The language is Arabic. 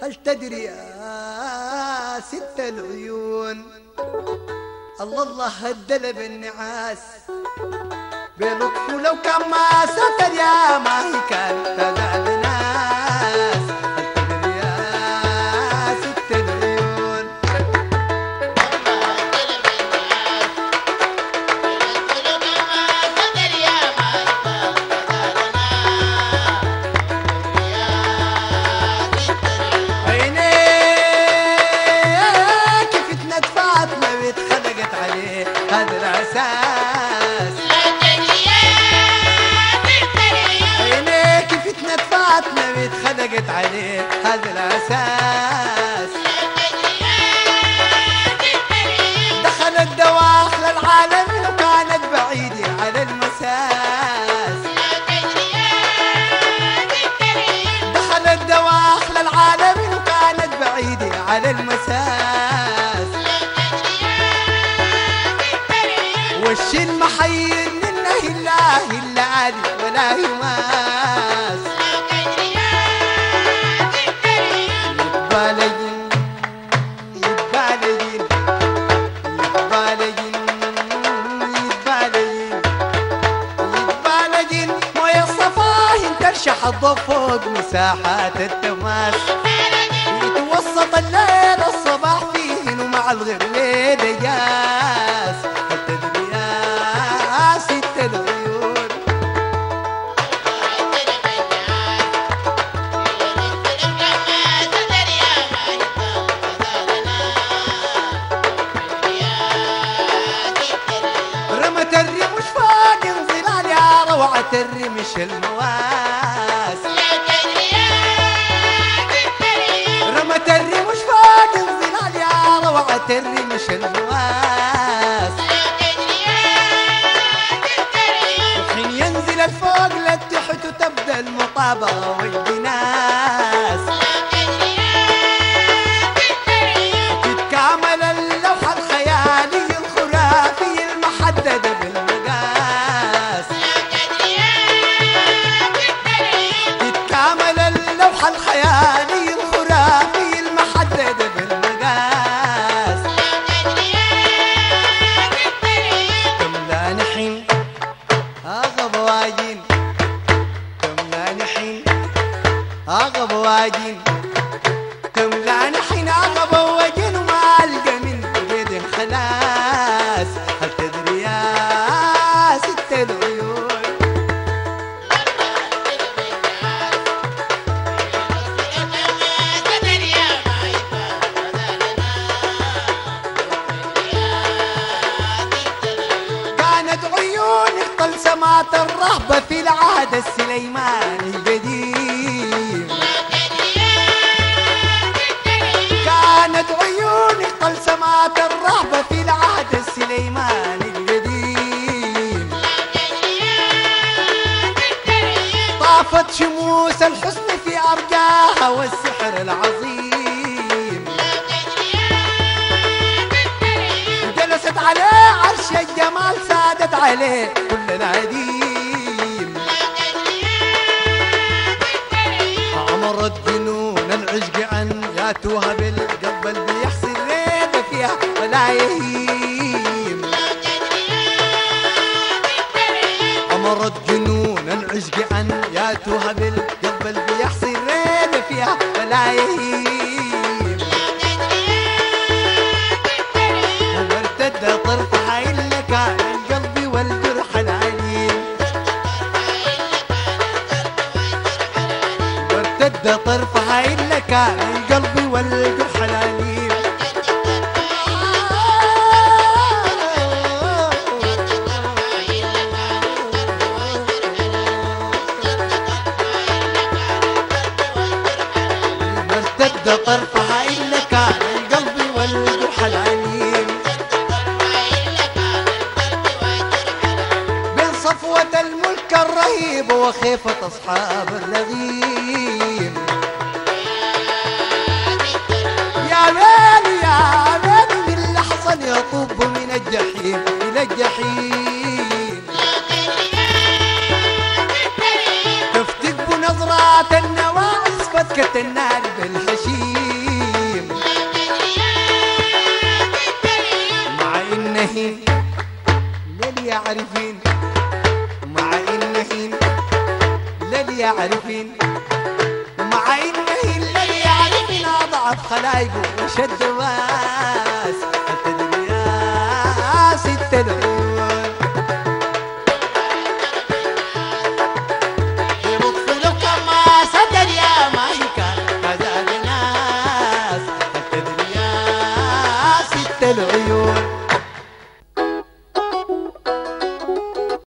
هل تدري يا ست العيون الله الله هدل بالنعاس بلطفه لو كان ما ستر يا ما هي كان تزعل ناس. هل تدري يا ست العيون هذا الأساس عينيك فتنة فاطمة واتخلقت عليه هذا الأساس دخلت دواخل العالم وكانت بعيدة على المساس دخلت دواخل العالم وكانت بعيدة على المساس وش المحير منه الله إلا عادي ولا يماس يتبالجين يتبالجين يتبالجين يتبالجين يتبالجين مويه الصفاهي ترشح الضوء فوق مساحات التماس يتوسط الليل الصباح فيهن ومع الغير ليل جاس. رمت الرمش فوق انظلال يا روعة الرمش المواس رمت الرمش فوق انظلال يا روعة الرمش المواس وحين ينزل الفوق للتحت وتبدا المطابقة والجناس تتكامل اللوحة الخيالية الخرافية المحددة بالمقاس تتكامل اللوحة الخيالية الخرافية المحددة بالمقاس تملا نحين أغب واجين تملا نحين أغب واجين تملا نحين أغب واجين وما ألقى من قيد خلاص. هل تدري يا ست العيون كانت عيونك طلسمات الرهبة في العهد السليماني القديم كانت عيونك طلسمات الرهبة في العهد السليماني القديم طافت شموس الحسن في أرجاها والسحر العظيم جلست عليه عرش الجمال سادت عليه كل العديم أمرت جنون العشق أن ياتوها بالقلب اللي بيحصل ريبة فيها ولا يهيم أمرت جنون العشق أن ياتوها بالقلب اللي بيحصل ريبة فيها ولا يهيم وارتد طرفها إلا كان القلب والجرح العليم وارتد طرفها إلا كان القلب والجرح العليم وارتد طرفها إلا كان القلب والجرح العليم بين صفوة الملك الرهيب وخيفة أصحاب الرغيم يا ويلي يا ويلي من اللي حصل يطوب من الجحيم إلى الجحيم تفتك بنظرات النواعس فتكة النار بالحشيم يعرفين مع إنهن للي يعرفين مع إنهن للي يعرفين أضعف خلايقه وشد